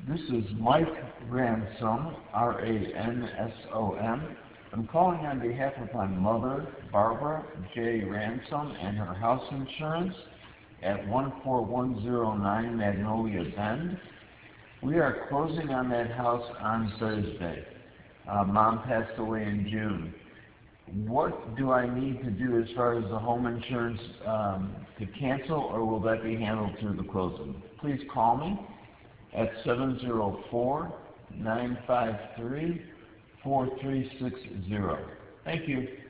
This is Mike Ransom, R-A-N-S-O-M. I'm calling on behalf of my mother, Barbara J. Ransom, and her house insurance at 14109 Magnolia Bend. We are closing on that house on Thursday. Mom passed away in June. What do I need to do as far as the home insurance to cancel, or will that be handled through the closing? Please call me at 704-953-4360. Thank you.